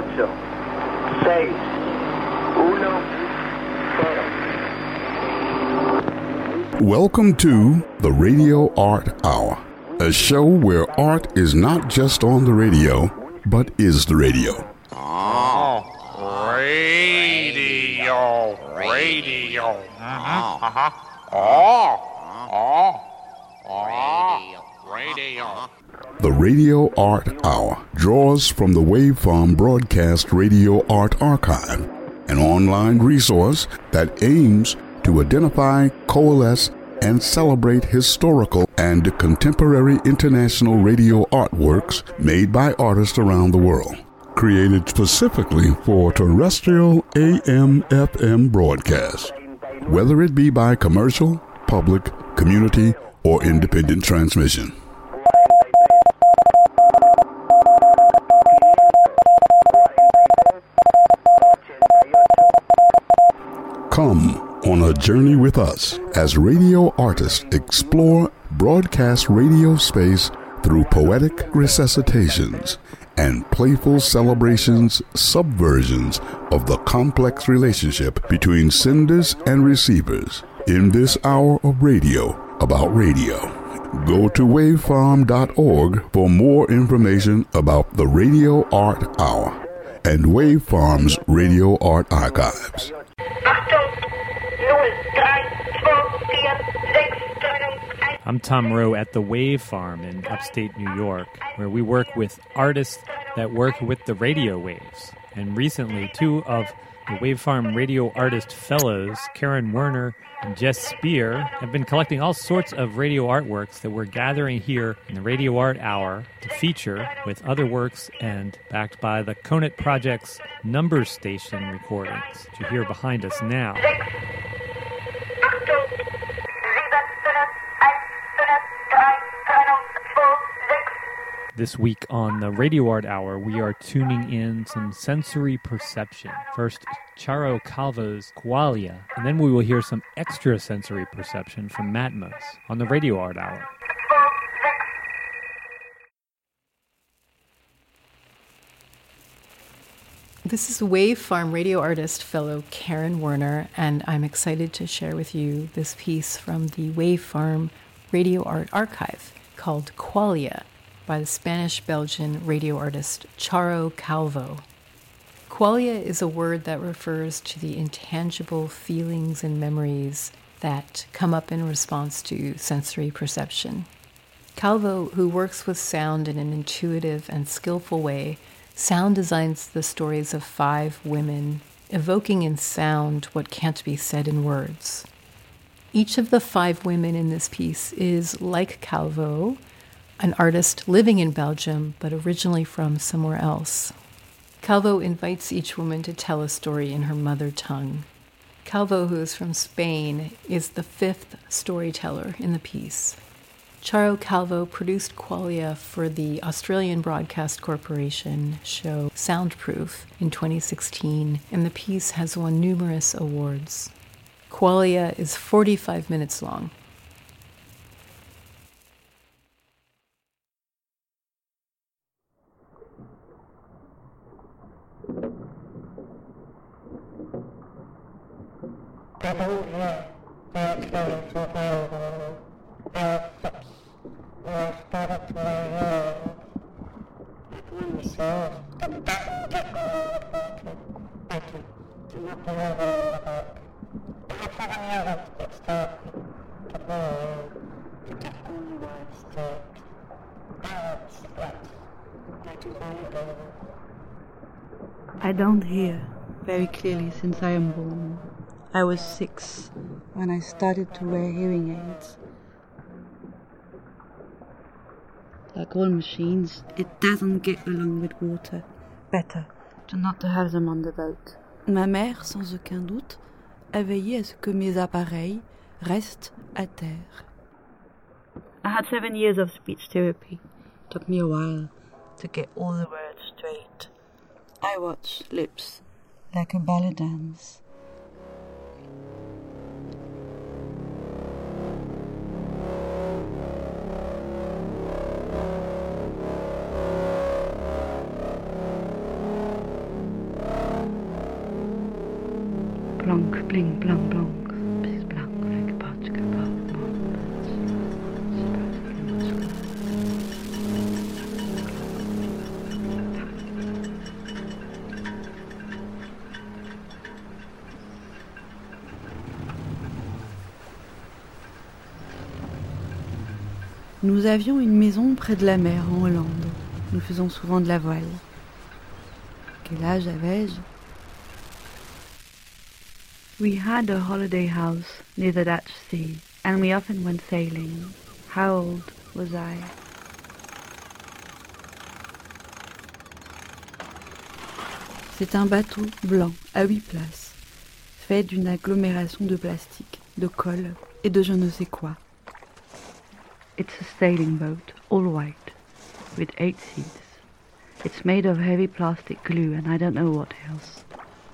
ocho, seis, uno, cero. Welcome to the Radio Art Hour, a show where art is not just on the radio, but is the radio. Radio. Radio. The Radio Art Hour draws from the Waveform Broadcast Radio Art Archive, an online resource that aims to identify, coalesce, and celebrate historical and contemporary international radio artworks made by artists around the world. Created specifically for terrestrial AM/FM broadcast, whether it be by commercial, public, community, or independent transmission. Come on a journey with us as radio artists explore broadcast radio space through poetic resuscitations and playful celebrations, subversions of the complex relationship between senders and receivers in this hour of radio about radio. Go to wavefarm.org for more information about the Radio Art Hour and Wavefarm's Radio Art Archives. I'm Tom Rowe at the Wave Farm in upstate New York, where we work with artists that work with the radio waves. And recently, two of the Wave Farm Radio Artist Fellows, Karen Werner and Jess Spear, have been collecting all sorts of radio artworks that we're gathering here in the Radio Art Hour to feature with other works and backed by the Conant Project's Number Station recordings, which you hear behind us now. This week on the Radio Art Hour, we are tuning in some sensory perception. First, Charo Calvo's Qualia, and then we will hear some extra sensory perception from Matmos on the Radio Art Hour. This is Wave Farm radio artist fellow Karen Werner, and I'm excited to share with you this piece from the Wave Farm Radio Art Archive called Qualia by the Spanish-Belgian radio artist Charo Calvo. Qualia is a word that refers to the intangible feelings and memories that come up in response to sensory perception. Calvo, who works with sound in an intuitive and skillful way, sound designs the stories of 5 women, evoking in sound what can't be said in words. Each of the 5 women in this piece is, like Calvo, an artist living in Belgium, but originally from somewhere else. Calvo invites each woman to tell a story in her mother tongue. Calvo, who is from Spain, is the 5th storyteller in the piece. Charo Calvo produced Qualia for the Australian Broadcast Corporation show Soundproof in 2016, and the piece has won numerous awards. Qualia is 45 minutes long. I don't hear very clearly since I am born. I was 6 when I started to wear hearing aids. Like all machines, it doesn't get along with water. Better to not have them on the boat. Ma mère, sans aucun doute, a veillé à ce que mes appareils restent à terre. I had 7 years of speech therapy. Took me a while to get all the words straight. I watch lips like a ballet dance. blanc, bling, blanc, blanc. Bis blanc, like Portugal, Nous avions une maison près de la mer en Hollande. Nous faisons souvent de la voile. Quel âge avais-je? We had a holiday house near the Dutch sea, and we often went sailing. How old was I? C'est un bateau blanc à 8 places, fait d'une agglomération de plastique, de colle et de je ne sais quoi. It's a sailing boat, all white, with 8 seats. It's made of heavy plastic glue and I don't know what else.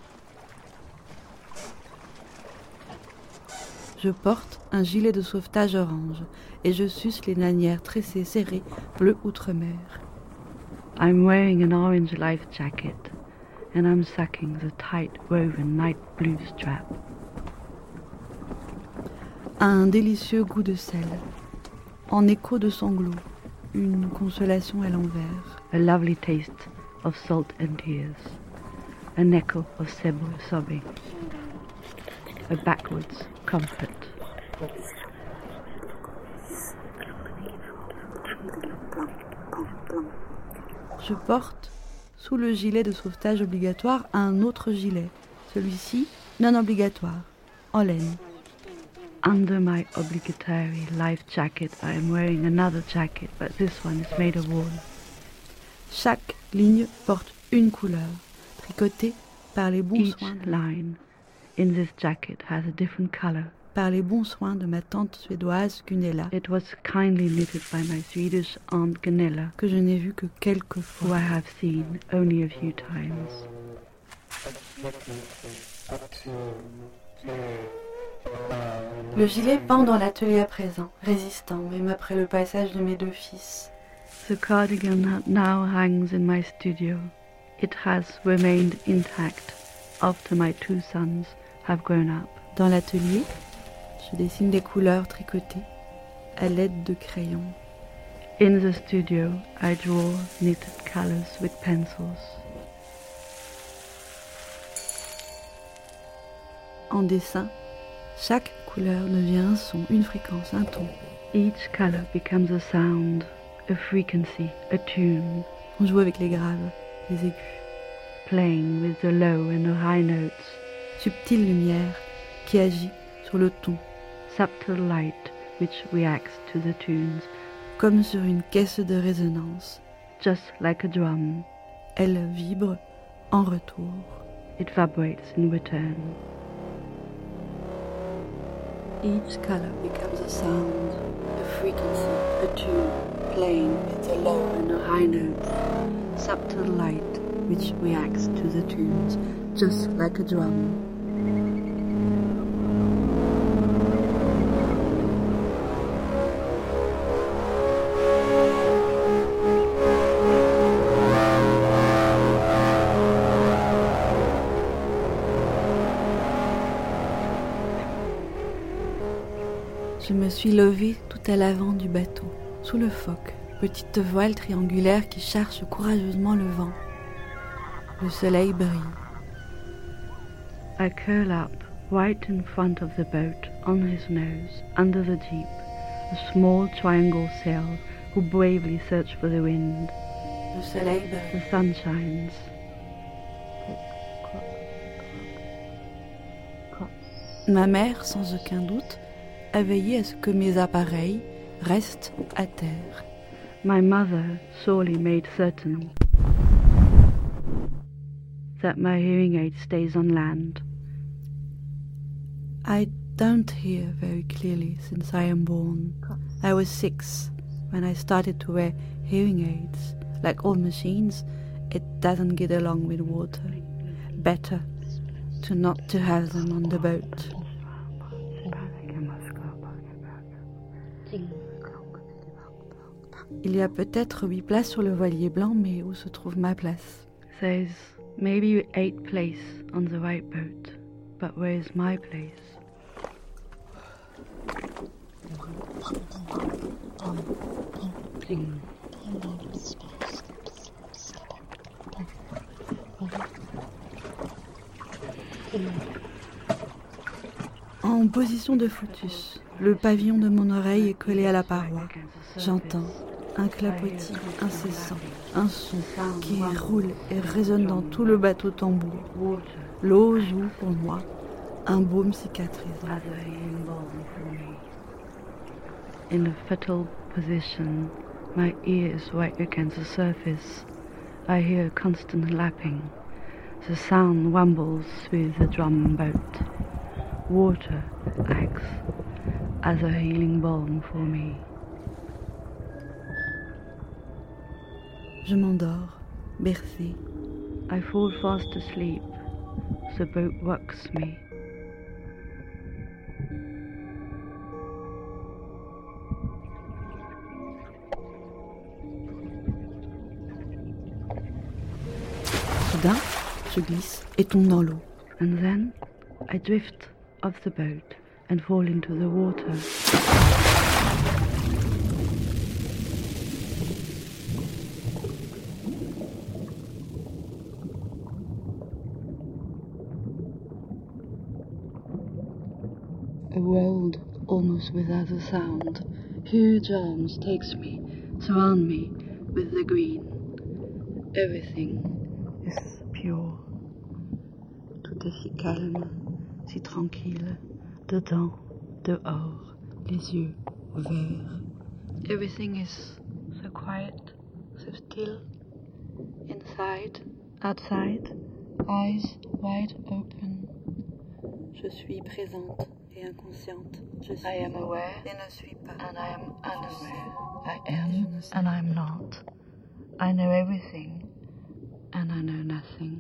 Je porte un gilet de sauvetage orange et je suce les lanières tressées serrées bleu outre-mer. I'm wearing an orange life jacket and I'm sucking the tight woven light blue strap. Un délicieux goût de sel, en écho de sanglots, une consolation à l'envers. A lovely taste of salt and tears, an echo of sobbing, a backwards comfort. Je porte, sous le gilet de sauvetage obligatoire, un autre gilet, celui-ci non obligatoire, en laine. Under my obligatory life jacket, I am wearing another jacket, but this one is made of wool. Chaque ligne porte une couleur, tricotée par les bons soins. Each line in this jacket has a different color. Par les bons soins de ma tante suédoise Gunilla. It was kindly knitted by my Swedish aunt Gunilla, que je n'ai vue que quelques fois. Who I have seen only a few times. Le gilet pend dans l'atelier à présent, résistant, même après le passage de mes 2 fils. The cardigan now hangs in my studio. It has remained intact after my 2 sons have grown up. Dans l'atelier, je dessine des couleurs tricotées à l'aide de crayons. In the studio, I draw knitted colors with pencils. En dessin, chaque couleur devient un son, une fréquence, un ton. Each color becomes a sound, a frequency, a tune. On joue avec les graves, les aigus. Playing with the low and the high notes. Subtile lumière qui agit sur le ton. Subtle light which reacts to the tunes. Comme sur une caisse de résonance. Just like a drum. Elle vibre en retour. It vibrates in return. Each color becomes a sound, a frequency, a tune, playing with the low and the high notes. Subtle light which reacts to the tunes, just like a drum. Je me suis levée tout à l'avant du bateau, sous le foc, petite voile triangulaire qui cherche courageusement le vent. Le soleil brille. I curl up right in front of the boat, on his nose, under the jeep, a small triangle sail who bravely search for the wind. Le soleil brille. The sun shines. Ma mère, sans aucun doute, a veillé à ce que mes appareils restent à terre. My mother sorely made certain that my hearing aid stays on land. I don't hear very clearly since I am born. I was 6 when I started to wear hearing aids. Like all machines, it doesn't get along with water. Better to not to have them on the boat. Il y a peut-être 8 places sur le voilier blanc, mais où se trouve ma place? There's maybe 8 places on the white boat, But where is my place? En position de fœtus, le pavillon de mon oreille est collé à la paroi. J'entends un clapotis incessant, un son qui roule et résonne dans tout le bateau tambour. L'eau joue pour moi un baume cicatrisant. In a fetal position, my ear is right against the surface. I hear constant lapping. The sound wambles through the drum boat. Water acts as a healing balm for me. Je m'endors, bercée. I fall fast asleep. The boat rocks me. Soudain, je glisse et tombe dans l'eau. And then I drift off the boat and fall into the water. A world almost without a sound. Huge arms takes me, surround me with the green. Everything is pure. Tout est si calme, si tranquille. Dedans, dehors, les yeux ouverts. Everything is so quiet, so still. Inside, outside, eyes wide open. Je suis présente et inconsciente. Je suis I am aware et ne suis pas. And I am unaware. I am and I am not. I know everything and I know nothing.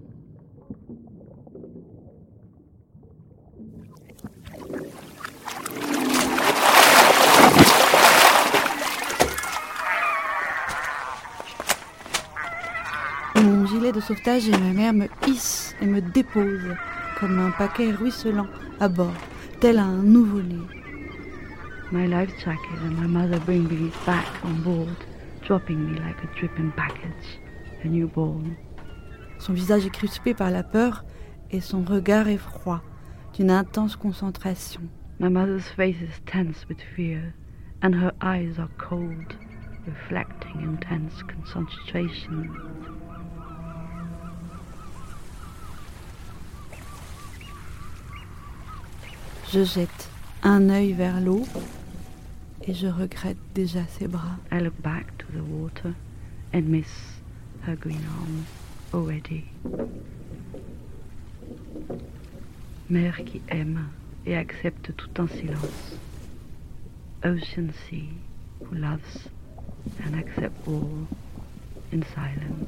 Mon gilet de sauvetage et ma mère me hissent et me déposent comme un paquet ruisselant à bord, tel un nouveau-né. My life jacket and my mother bring me back on board, dropping me like a dripping package, a newborn. Son visage est crispé par la peur et son regard est froid, d'une intense concentration. My mother's face is tense with fear, and her eyes are cold, reflecting intense concentration. Je jette un œil vers l'eau et je regrette déjà ses bras. I look back to the water and miss her green arms already. Mère qui aime et accepte tout en silence. Ocean sea who loves and accepts all in silence.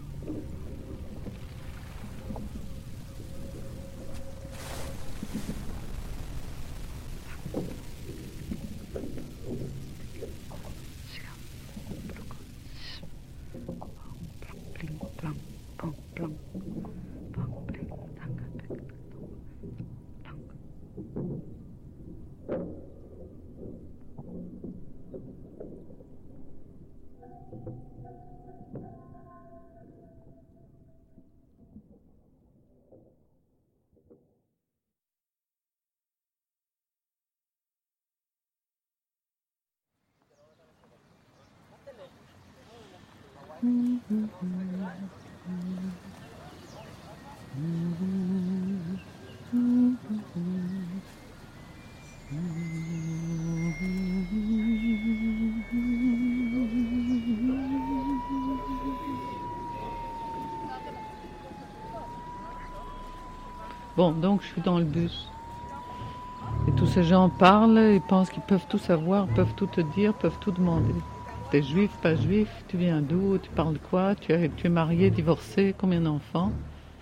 Bon, donc je suis dans le bus. Et tous ces gens parlent, ils pensent qu'ils peuvent tout savoir, peuvent tout te dire, peuvent tout demander. T'es juif, pas juif, tu viens d'où, tu parles de quoi, tu es marié, divorcé, combien d'enfants?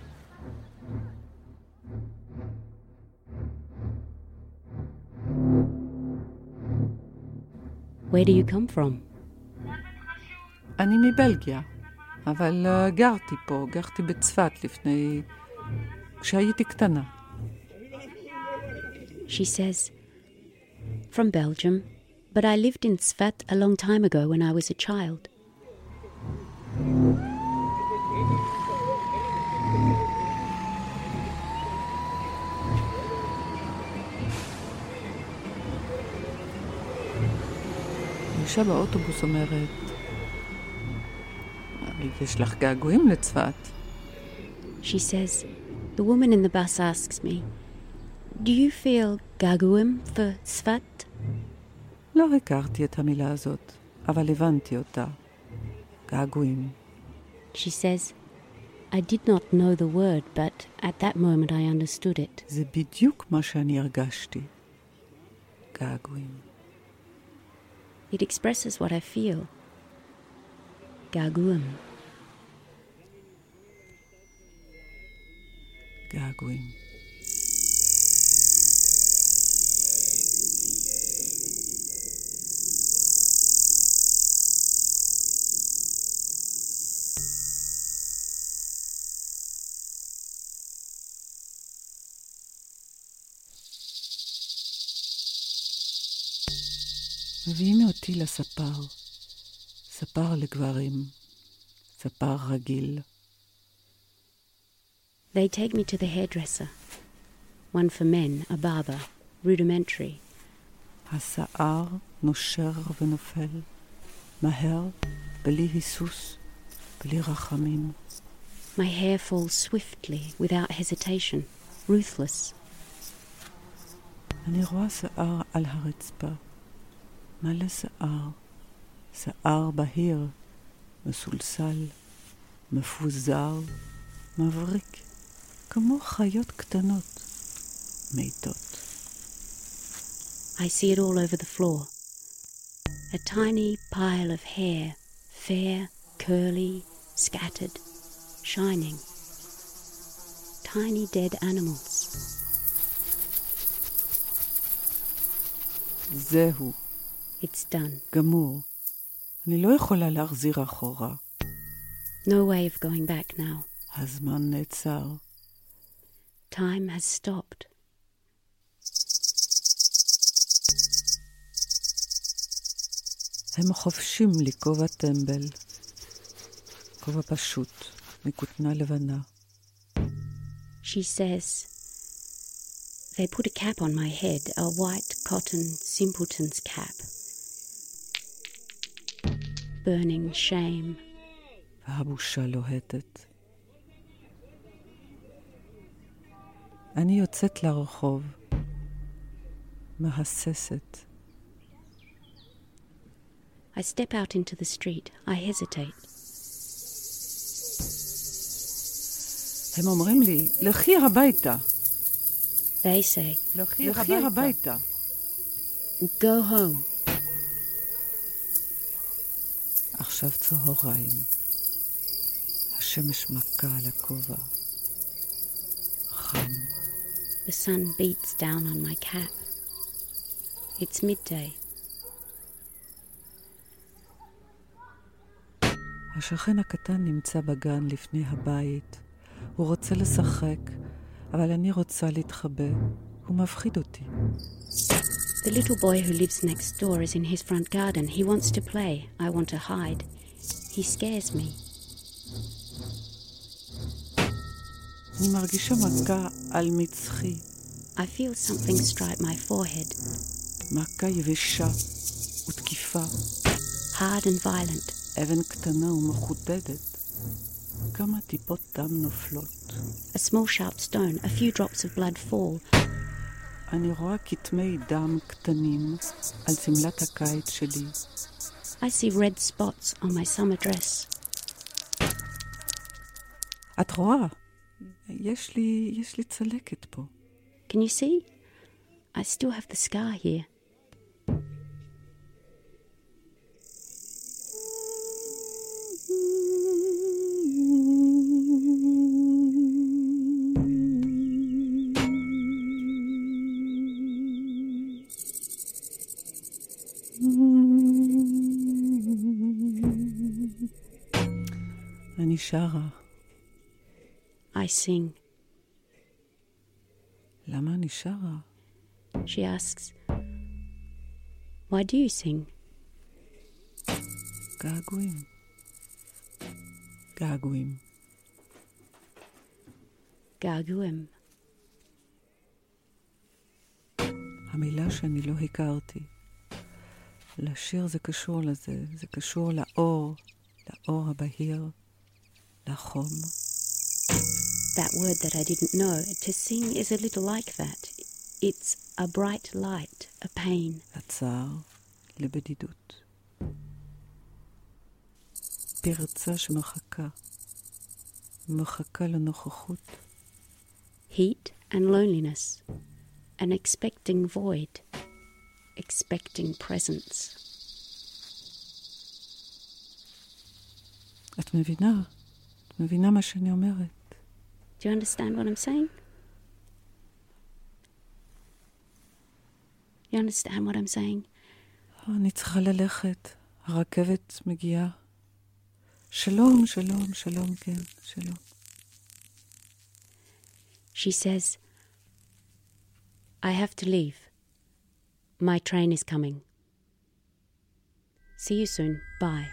Where do you come from? אני מבלגיה, אבל גרתי פה, גרתי בצפת לפני... כשהייתי קטנה. She says, "From Belgium, but I lived in Svat a long time ago when I was a child." האישה באוטובוס אומרת, יש לך געגועים לצפת? She says, the woman in the bus asks me, "Do you feel gaguim for Svat?" לא הכרתי את המילה הזאת, אבל הבנתי אותה. געגועים. She says, "I did not know the word, but at that moment I understood it." זה בדיוק מה שאני הרגשתי. געגועים. It expresses what I feel. Gaguim. געגועים. מביאים אותי לספר, ספר לגברים, ספר רגיל. They take me to the hairdresser. One for men, a barber, rudimentary. השיער נושר ונופל, מהר, בלי היסוס, בלי רחמים. My hair falls swiftly, without hesitation, ruthless. אני רואה שיער על הרצפה. מלא שיער, שיער בהיר, מסולסל, מפוזר, מבריק, כמו חיות קטנות, מתות. I see it all over the floor. A tiny pile of hair, fair, curly, scattered, shining. Tiny dead animals. זהו. It's done. גמור. אני לא יכולה להחזיר אחורה. No way of going back now. הזמן נעצר. Time has stopped. הם חופשים לי כובע טמבל. כובע פשוט, מכותנה לבנה. She says, they put a cap on my head, a white cotton simpleton's cap. Burning shame. והבושה לוהטת. אני יוצאת לרחוב, מהססת. I step out into the street. I hesitate. הם אומרים לי, לכי הביתה. They say, לכי הביתה. go home. עכשיו צהריים. השמש מכה על הכובע. חם. The sun beats down on my cap. It's midday. השכן הקטן נמצא בגן לפני הבית. הוא רוצה לשחק, אבל אני רוצה להתחבא. הוא מפחיד אותי. The little boy who lives next door is in his front garden. He wants to play. I want to hide. He scares me. אני מרגישה מכה על מצחי. I feel something strike my forehead. מכה יבשה ותקיפה. Hard and violent. אבן קטנה ומחודדת. כמה טיפות דם נופלות. A small sharp stone. A few drops of blood fall. אני רואה כתמי דם קטנים על שמלת הקיץ שלי. I see red spots on my summer dress. את רואה? יש לי צלקת פה. Can you see? I still have the scar here. אני שרה. I sing. למה אני שרה? She asks, "Why do you sing?" געגועים. געגועים. געגועים. המילה שאני לא הכרתי. לשיר זה קשור לזה, זה קשור לאור, לאור הבהיר, לחום. That word that I didn't know, to sing is a little like that. It's a bright light, a pain. לצער, לבדידות. פרצה שמחכה, מחכה לנוכחות. Heat and loneliness, an expecting void, expecting presence. את מבינה? את מבינה מה שאני אומרת? Do you understand what I'm saying? You understand what I'm saying? אני צריכה ללכת. הרכבת מגיעה. שלום, שלום, שלום, כן, שלום. She says, "I have to leave. My train is coming. See you soon. Bye."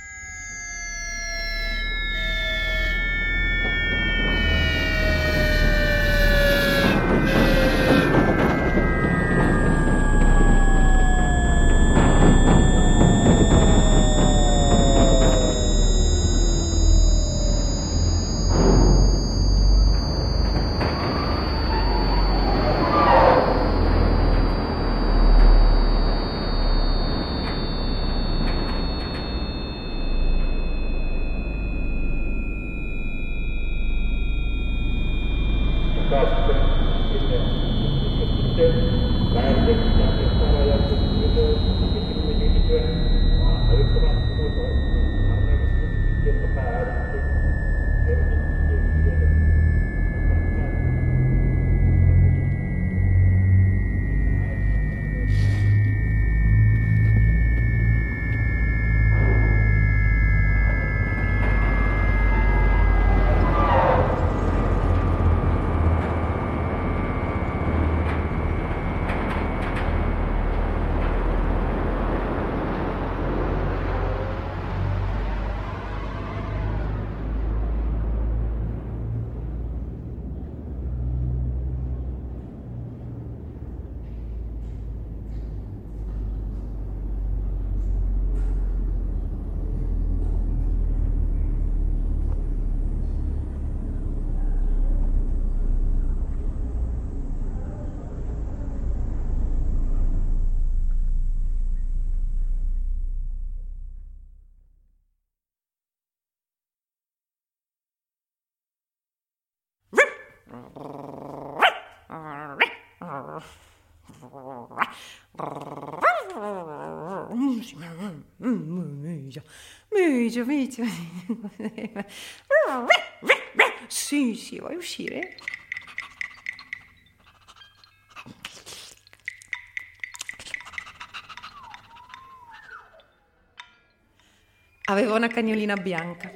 Micio. Sì, vuoi uscire? Aveva una cagnolina bianca.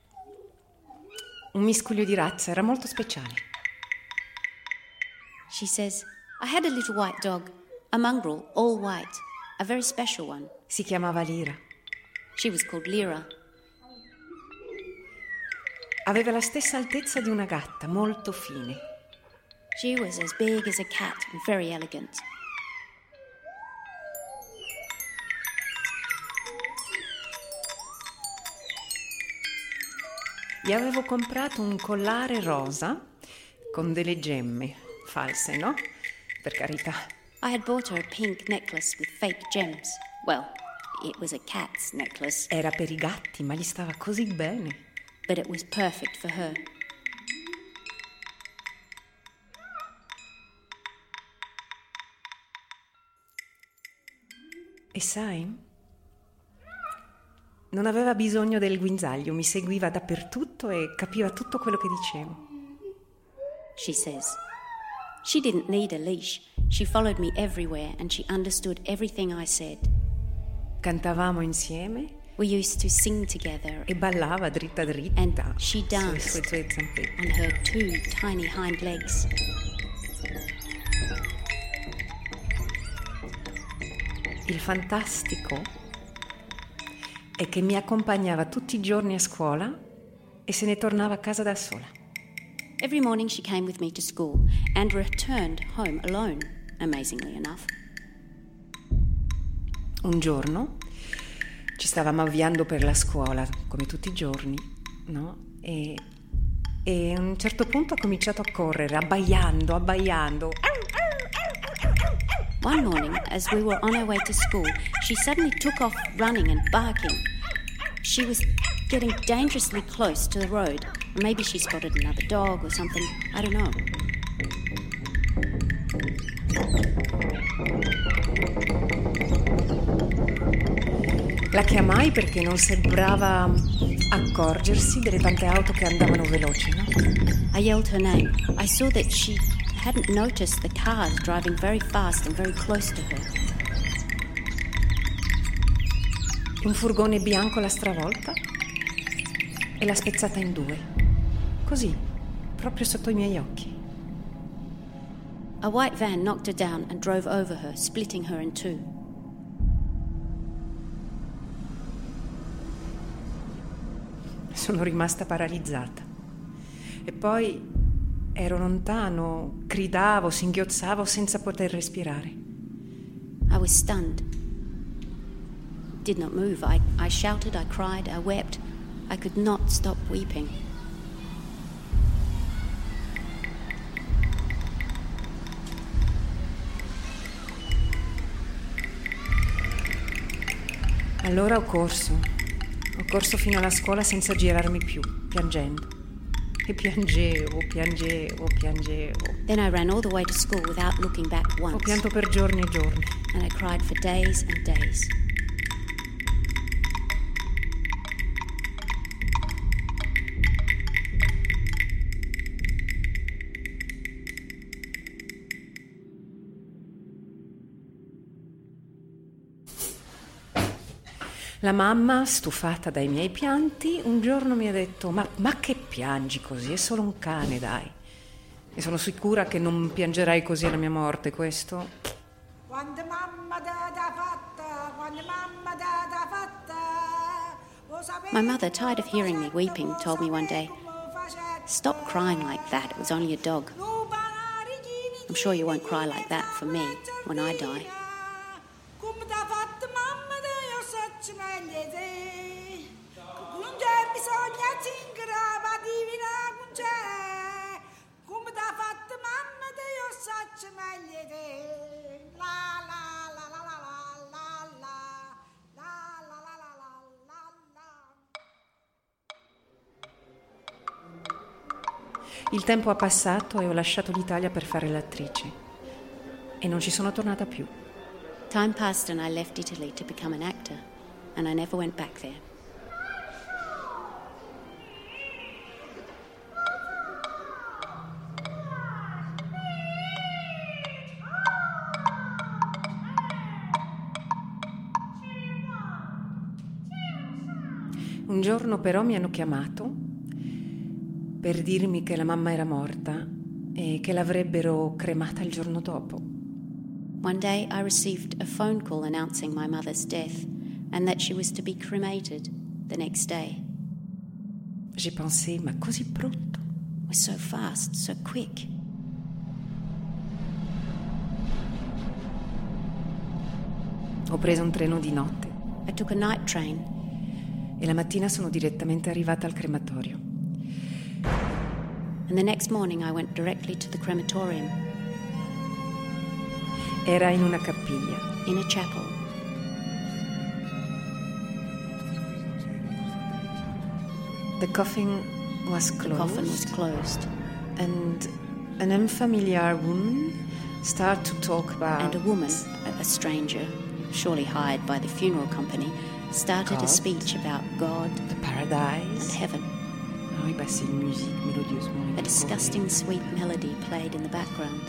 Un miscuglio di razza, era molto speciale. She says, "I had a little white dog, a mongrel, all white, a very special one." Si chiamava Lira. She was called Lyra. Aveva la stessa altezza di una gatta, molto fine. She was as big as a cat and very elegant. Gli avevo comprato un collare rosa con delle gemme false, no? Per carità. I had bought her a pink necklace with fake gems. Well, it was a cat's necklace. Era per i gatti, ma gli stava così bene. But it was perfect for her. E sai, non aveva bisogno del guinzaglio, mi seguiva dappertutto e capiva tutto quello che dicevo. She says, "She didn't need a leash. She followed me everywhere and she understood everything I said." Cantavamo insieme. We used to sing together. E ballava dritta dritta. And she danced sulle sue zampette. on her two tiny hind legs. Il fantastico è che mi accompagnava tutti i giorni a scuola e se ne tornava a casa da sola. Every morning she came with me to school and returned home alone, amazingly enough. Un giorno ci stavamo avviando per la scuola, come tutti i giorni, no? E a un certo punto ha cominciato a correre, abbaiando. One morning, as we were on our way to school, she suddenly took off running and barking. She was getting dangerously close to the road. Maybe she spotted another dog or something. I don't know. La chiamai perché non sembrava accorgersi delle tante auto che andavano veloci, no? I yelled her name. I saw that she hadn't noticed the cars driving very fast and very close to her. Un furgone bianco l'ha stravolta e l'ha spezzata in due. Così, proprio sotto i miei occhi. A white van knocked her down and drove over her, splitting her in two. Sono rimasta paralizzata. E poi ero lontano, gridavo, singhiozzavo senza poter respirare. I was stunned. Did not move. I shouted, I cried, I wept. I could not stop weeping. Allora ho corso fino alla scuola senza girarmi più, piangendo. E piangevo. Then I ran all the way to school without looking back once. Ho pianto per giorni e giorni. And I cried for days and days. La mamma, stufata dai miei pianti, un giorno mi ha detto ma che piangi così? È solo un cane, dai. E sono sicura che non piangerai così alla mia morte, questo. Quando mamma da fatta. My mother, tired of hearing me weeping, told me one day, "Stop crying like that, it was only a dog. I'm sure you won't cry like that for me when I die." Il tempo ha passato e ho lasciato l'Italia per fare l'attrice e non ci sono tornata più. Time passed and I left Italy to become an actor, and I never went back there. Un giorno però mi hanno chiamato per dirmi che la mamma era morta e che l'avrebbero cremata il giorno dopo. One day I received a phone call announcing my mother's death and that she was to be cremated the next day. J'ai pensé, ma così pronto? It was so fast, so quick. Ho preso un treno di notte. I took a night train. E la mattina sono direttamente arrivata al crematorio. And the next morning I went directly to the crematorium. Era in una cappiglia. In a chapel. The coffin was closed. The coffin was closed. And an unfamiliar woman started to talk about... And a woman, a stranger, surely hired by the funeral company, started God, a speech about God, the paradise, and heaven. Oui, bah c'est une musique mélodieusement. A disgusting sweet melody played in the background.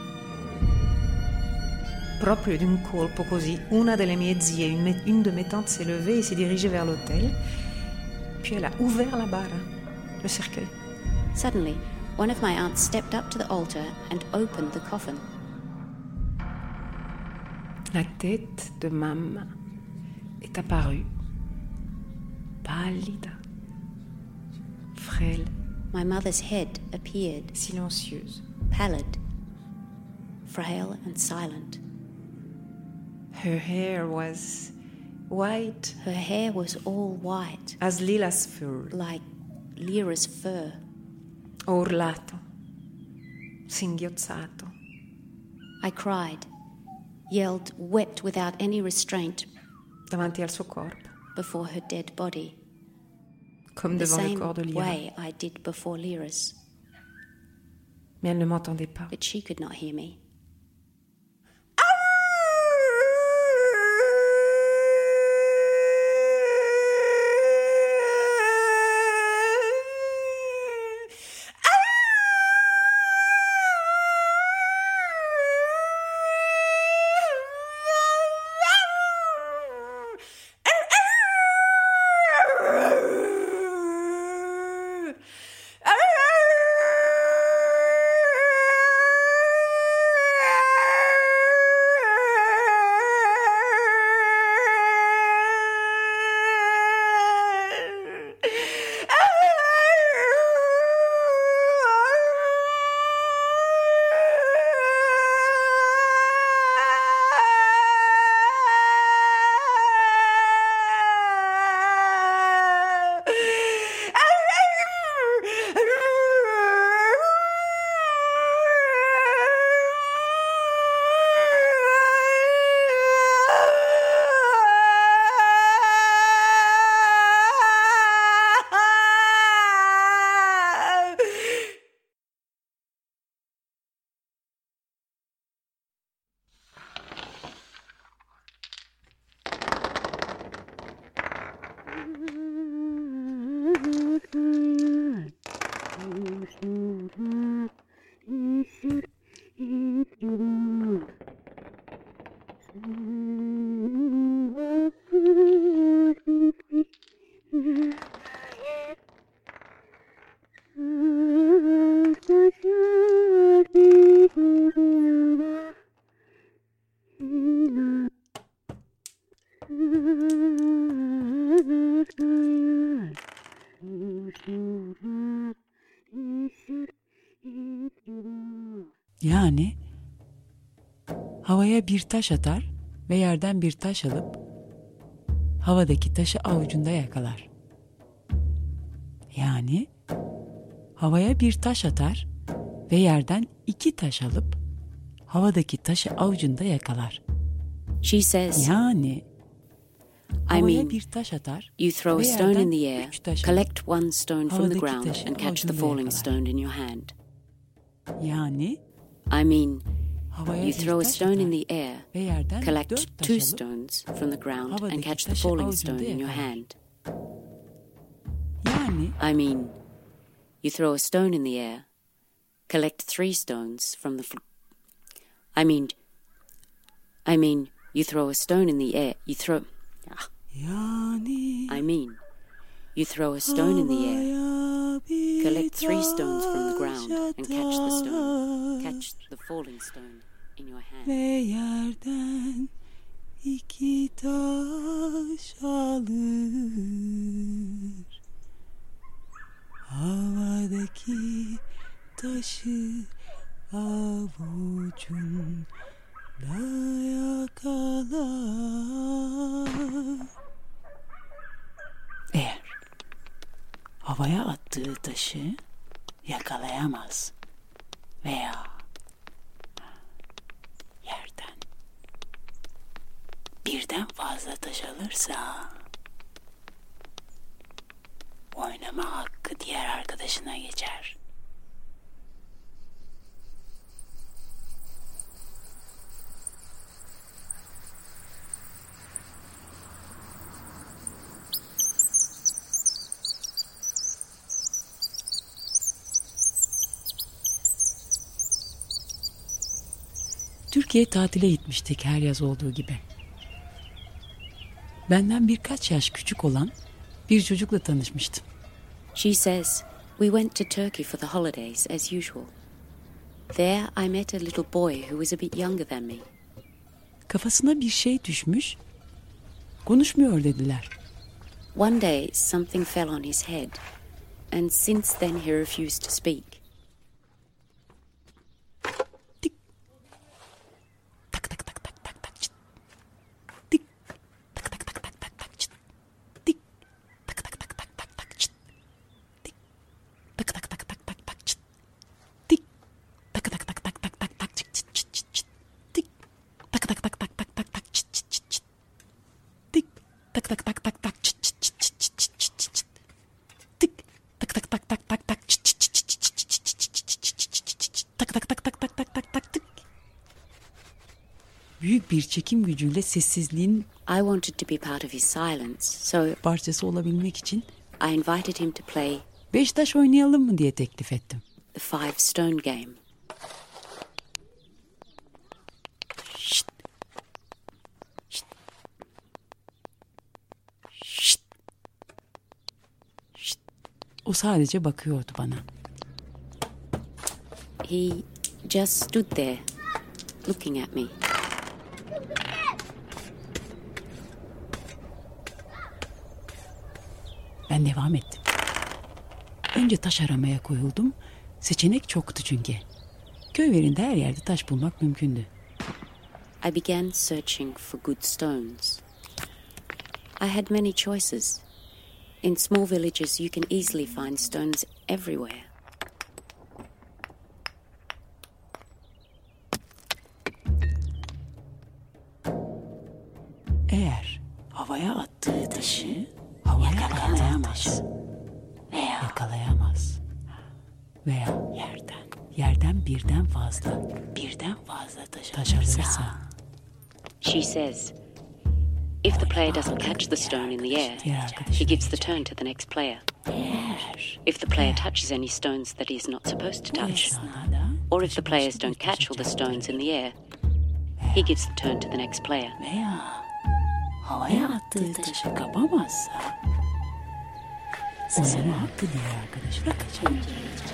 Proprio d'un colpo così, una delle mie zie, une de mes tantes s'est levée et s'est dirigée vers l'autel. Puis elle a ouvert la bara, le cercueil. Suddenly, one of my aunts stepped up to the altar and opened the coffin. La tête de maman est apparue, pallide, frêle. My mother's head appeared, silencieuse, pallid, frail and silent. Her hair was white. Her hair was all white, as Lila's fur, like Lyra's fur. Urlato, singhiozzato. I cried, yelled, wept without any restraint davanti al suo corpo, before her dead body, comme the devant le same corps de Lyra. way I did before Lyra's. Mais elle ne m'entendait pas. But she could not hear me. Yani havaya bir taş atar ve yerden bir taş alıp havadaki taşı avucunda yakalar. Yani havaya bir taş atar ve yerden 2 taş alıp havadaki taşı avucunda yakalar. She says, yani havaya bir taş atar, you throw a stone in the air, collect alıp, one stone from the ground taşı and catch the avucunda falling yakalar. stone in your hand. Yani I mean, havaya you bir throw a taş stone in atar the air, ve yerden 4 collect taş 2 alıp stones from the ground and havadaki catch the taşı falling avucunda stone in your yakalar. hand. Yani I mean, you throw a stone in the air, collect 3 stones from the I mean, you throw a stone in the air, yani I mean, you throw a stone in the air, collect 3 stones from the ground and catch the falling stone in your hand. Ve yerden 2 taş alır, havadaki taşı avucunda yakalar. Eğer havaya attığı taşı yakalayamaz veya yerden birden fazla taş alırsa oynama hakkı diğer arkadaşına geçer. Türkiye tatile gitmiştik her yaz olduğu gibi. Benden birkaç yaş küçük olan bir çocukla tanışmıştım. She says, we went to Turkey for the holidays as usual. There I met a little boy who was a bit younger than me. kafasına bir şey düşmüş. Konuşmuyor dediler. One day something fell on his head, and since then he refused to speak. Büyük bir çekim gücüyle sessizliğin I wanted to be part of his silence, so parçası olabilmek için I invited him to play 5 taş oynayalım mı diye teklif ettim. the Five Stone game. Şşt. Şşt. Şşt. Şşt. O sadece bakıyordu bana. He just stood there, looking at me. Ben devam ettim. Önce taş aramaya koyuldum. Seçenek çoktu çünkü. Köy yerinde her yerde taş bulmak mümkündü. I began searching for good stones. I had many choices. In small villages, you can easily find stones everywhere. Eğer havaya attığı taşı yakalayamaz veya yerden birden fazla taş alırsa, She says, if the player doesn't catch the stone in the air, he gives the turn to the next player. If the player touches any stones that he is not supposed to touch, or if the players don't catch all the stones in the air, he gives the turn to the next player. veya havaya attığı taşı kapamazsa o zaman hakkı diğer arkadaşına kaçar.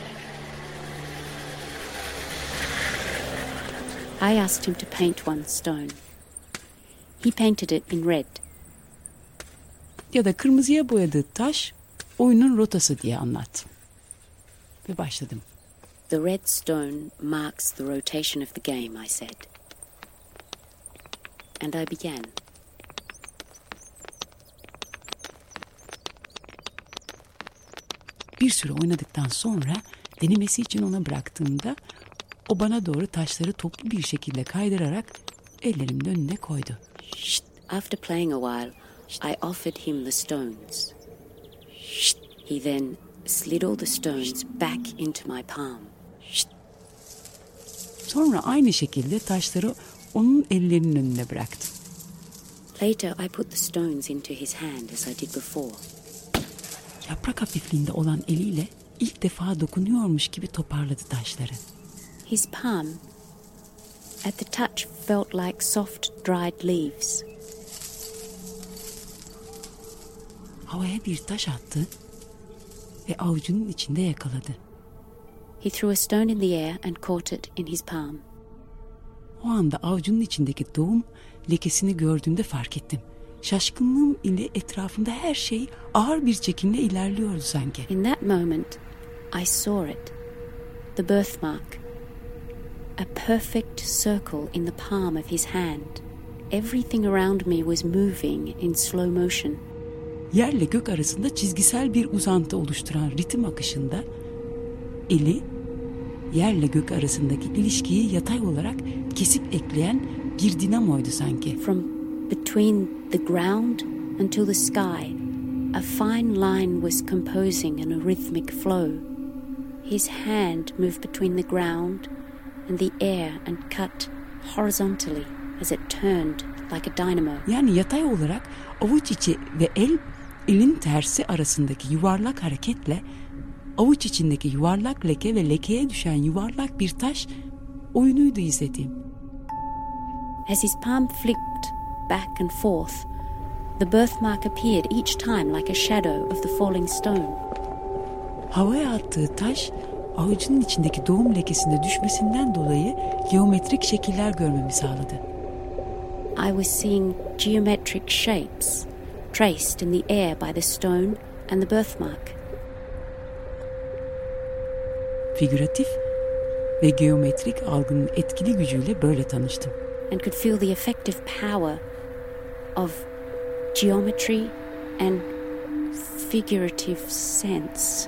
I asked him to paint one stone. He painted it in red. Ya da kırmızıya boyadığı taş oyunun rotası diye anlattım. Ve başladım. The red stone marks the rotation of the game, I said. And I began. Bir süre oynadıktan sonra denemesi için ona bıraktığımda o bana doğru taşları toplu bir şekilde kaydırarak ellerimin önüne koydu. After playing a while, I offered him the stones. He then slid all the stones back into my palm. Sonra aynı şekilde taşları onun ellerinin önüne bıraktım. Later, I put the stones into his hand as I did before. Yaprak hafifliğinde olan eliyle ilk defa dokunuyormuş gibi toparladı taşları. His palm, at the touch, felt like soft, dried leaves. Havaya bir taş attı ve avucunun içinde yakaladı. He threw a stone in the air and caught it in his palm. O anda avucunun içindeki doğum lekesini gördüğümde fark ettim. Şaşkınlığım ile etrafında her şey ağır bir çekimle ilerliyordu sanki. In that moment, I saw it. The birthmark. A perfect circle in the palm of his hand. Everything around me was moving in slow motion. Yerle gök arasında çizgisel bir uzantı oluşturan ritim akışında eli yerle gök arasındaki ilişkiyi yatay olarak kesip ekleyen bir dinamoydu sanki. From between the ground until the sky, a fine line was composing an rhythmic flow. His hand moved between the ground and the air and cut horizontally as it turned like a dynamo. Yani yatay olarak avuç içi ve elin tersi arasındaki yuvarlak hareketle avuç içindeki yuvarlak leke ve lekeye düşen yuvarlak bir taş oyunuydu izlediğim. As his palm flipped back and forth, the birthmark appeared each time like a shadow of the falling stone. Havaya attığı taş avucunun içindeki doğum lekesinde düşmesinden dolayı geometrik şekiller görmemi sağladı. I was seeing geometric shapes traced in the air by the stone and the birthmark. Figüratif ve geometrik algının etkili gücüyle böyle tanıştım. And could feel the effective power of geometry and figurative sense.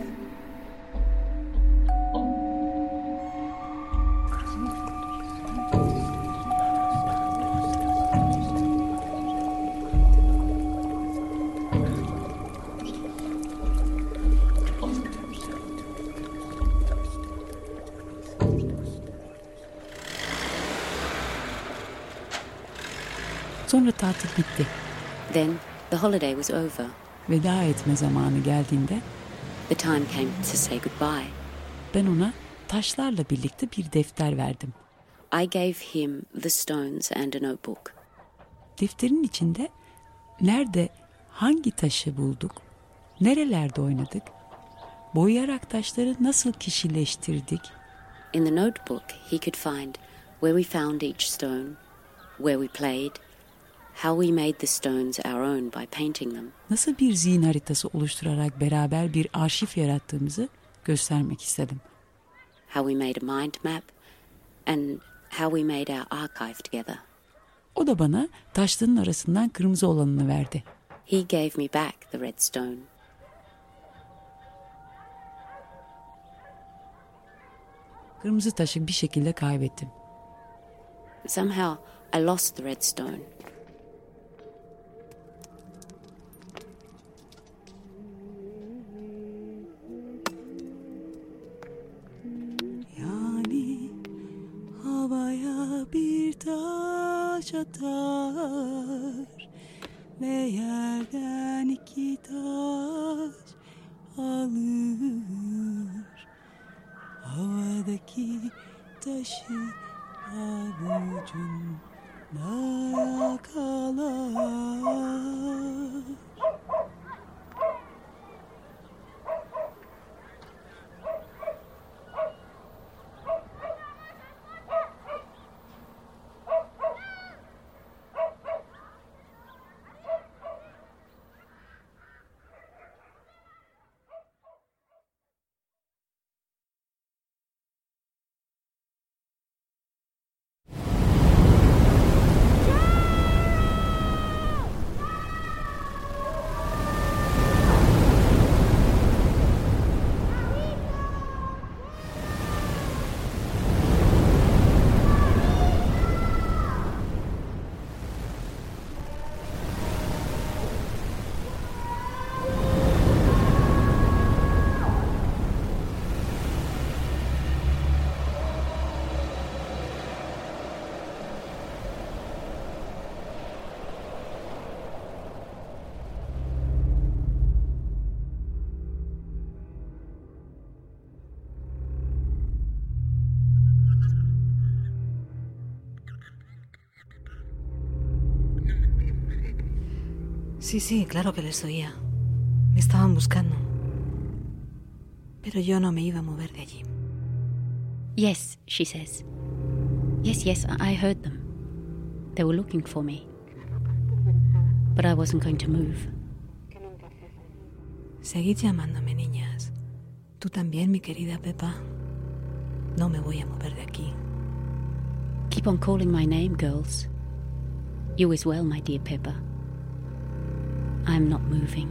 Sonra tatil bitti. Then the holiday was over. Veda etme zamanı geldiğinde The time came to say goodbye. ben ona taşlarla birlikte bir defter verdim. I gave him the stones and a notebook. Defterin içinde nerede, hangi taşı bulduk, nerelerde oynadık, boyayarak taşları nasıl kişileştirdik. In the notebook he could find where we found each stone, where we played, how we made the stones our own by painting them. Nasıl bir zihin haritası oluşturarak beraber bir arşiv yarattığımızı göstermek istedim. How we made a mind map and how we made our archive together. O da bana taşların arasından kırmızı olanını verdi. He gave me back the red stone. Kırmızı taşı bir şekilde kaybettim. Somehow I lost the red stone. Yani havaya bir taş atar ve yerden iki taş alır. Havadaki taşı avucunda yakalar. Sí, claro que les oía. Me estaban buscando. Pero yo no me iba a mover de allí. Yes, she says. Yes, I heard them. They were looking for me. But I wasn't going to move. Seguid llamándome, niñas. Tú también, mi querida Pepa. No me voy a mover de aquí. Keep on calling my name, girls. You as well, my dear Peppa. I'm not moving.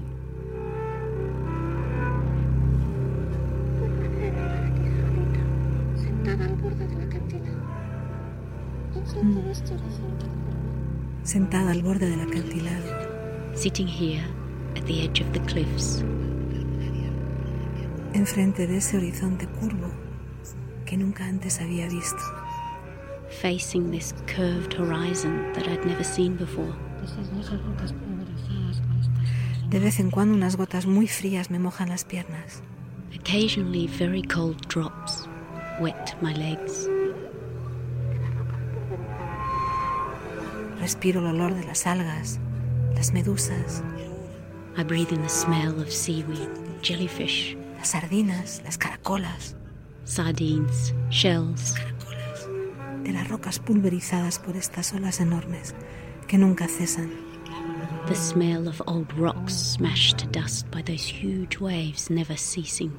Sentada al borde del acantilado. Sitting here at the edge of the cliffs. Enfrente de ese horizonte curvo que nunca antes había visto. Facing this curved horizon that I'd never seen before. De vez en cuando unas gotas muy frías me mojan las piernas. Occasionally very cold drops wet my legs. Respiro el olor de las algas, las medusas. I breathe in the smell of seaweed, jellyfish. Las sardinas, las caracolas. Sardines, shells. de las rocas pulverizadas por estas olas enormes que nunca cesan. The smell of old rocks smashed to dust by those huge waves never ceasing.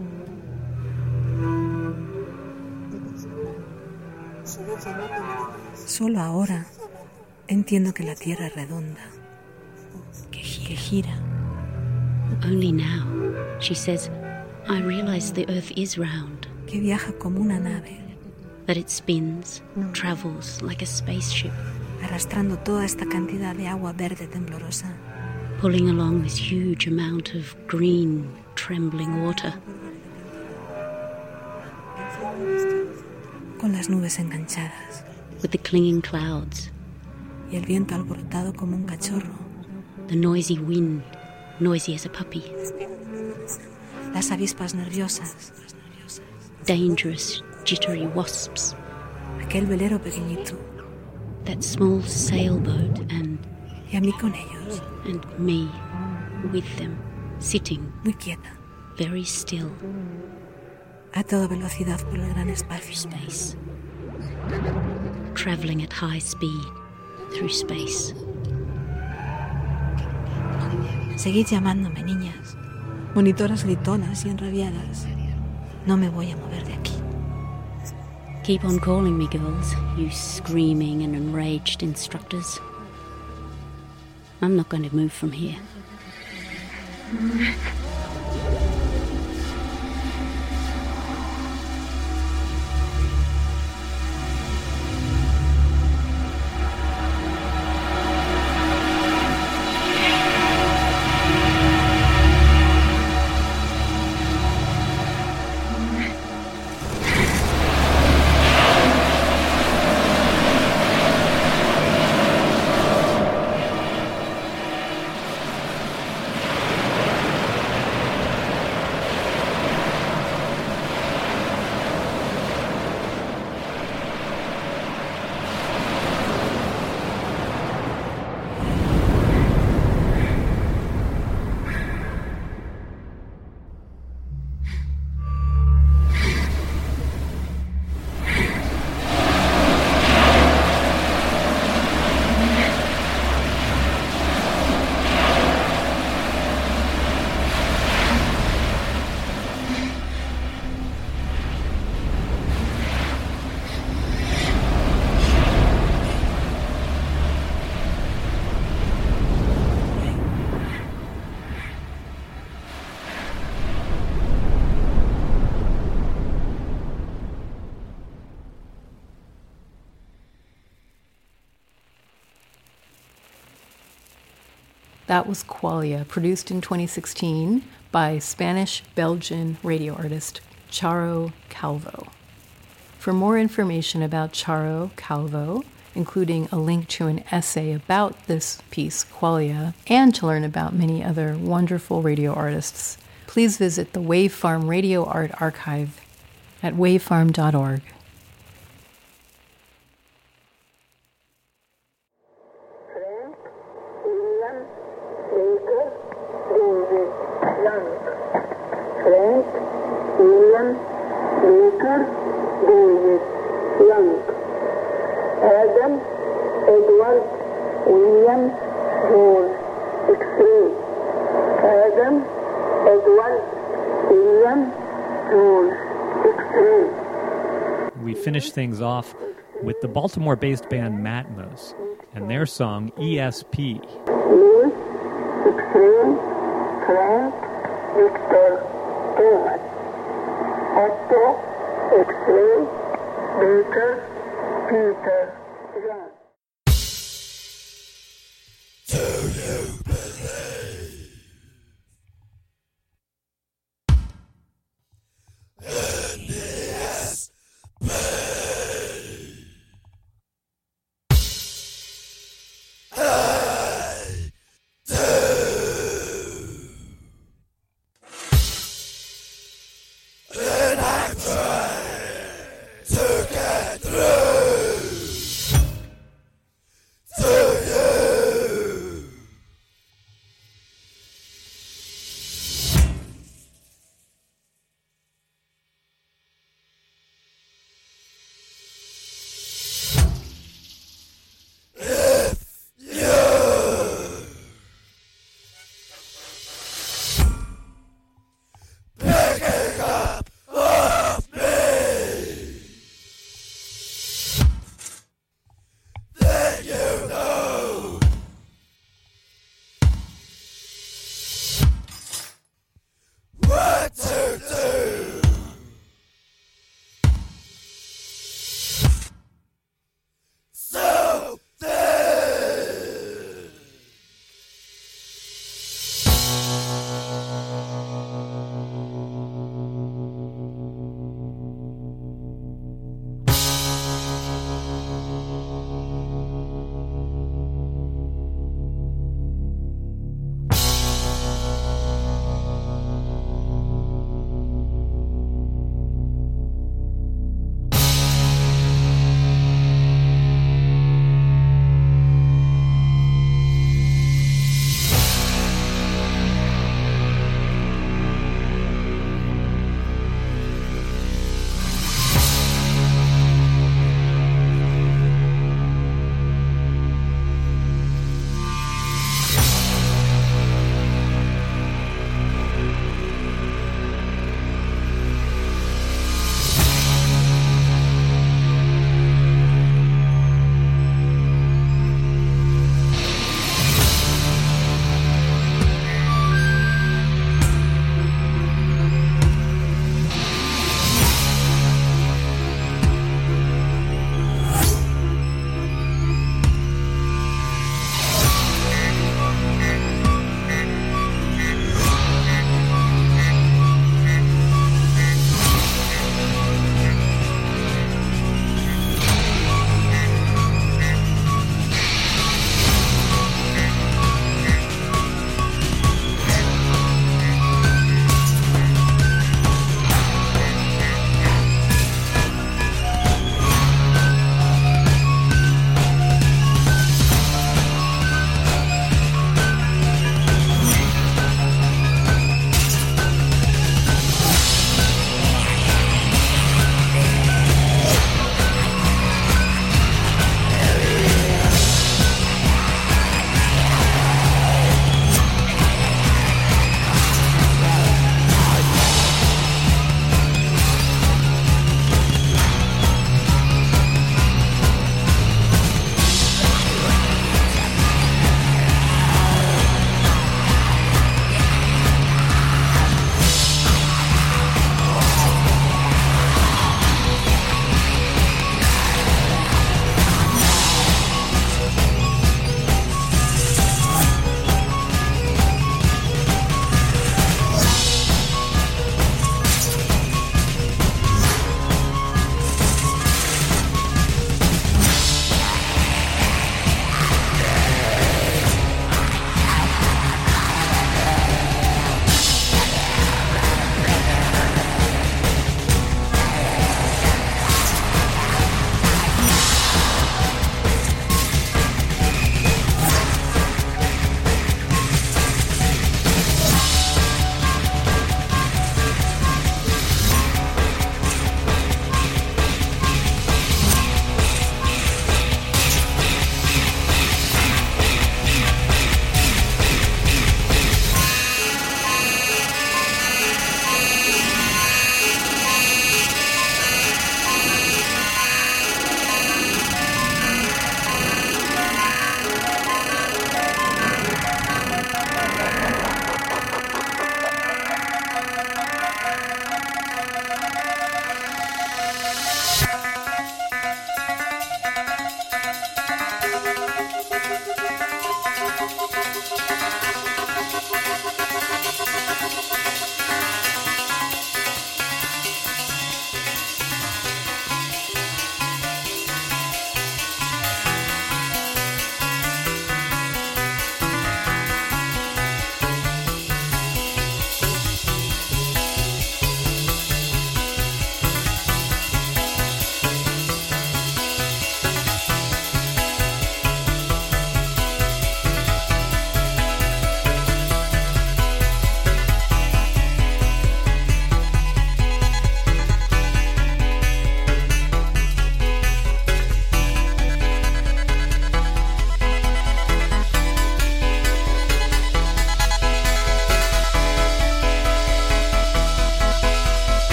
Solo ahora entiendo que la Tierra es redonda, que gira. Only now, she says, I realize the earth is round. Que viaja como una nave. That it spins, travels like a spaceship. Arrastrando toda esta cantidad de agua verde temblorosa. Pulling along this huge amount of green, trembling water. Con las nubes enganchadas. With the clinging clouds. Y el viento alborotado como un cachorro. The noisy wind, noisy as a puppy. Las avispas nerviosas. Dangerous, jittery wasps. Aquel velero pequeñito. That small sailboat and... Y a mí con ellos. And me, with them, sitting. Muy quieta. Very still. A toda velocidad por el gran espacio. Space. Traveling at high speed through space. Seguid llamándome, niñas. Monitoras gritonas y enrabiadas. No me voy a mover de aquí. Keep on calling me, girls, you screaming and enraged instructors. I'm not going to move from here. That was Qualia, produced in 2016 by Spanish-Belgian radio artist Charo Calvo. For more information about Charo Calvo, including a link to an essay about this piece, Qualia, and to learn about many other wonderful radio artists, please visit the Wave Farm Radio Art Archive at wavefarm.org. Frank William Baker Davis Young. Adam Edward William Jones Extreme. Adam Edward William Jones Extreme. We finished things off with the Baltimore-based band Matmos and their song ESP. Louis Extreme Frank Victor Thomas. Otto Extreme Baker Peter John.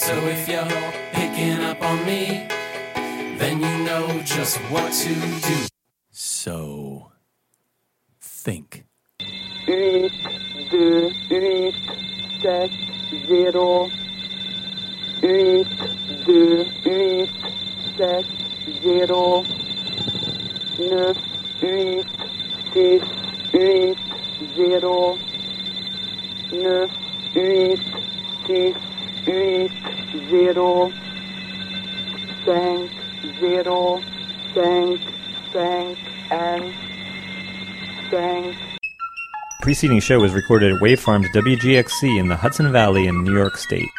So if you're picking up on me, then you know just what to do. So, think. 8, 2, 8, 6, 0. 8, 2, 8, 6, 0. 9, 8, 6, 8, 0. 9, 8, 6, 8, 0. 5, 0, 5, 5, and 5. The preceding show was recorded at Wavefarm's WGXC in the Hudson Valley in New York State.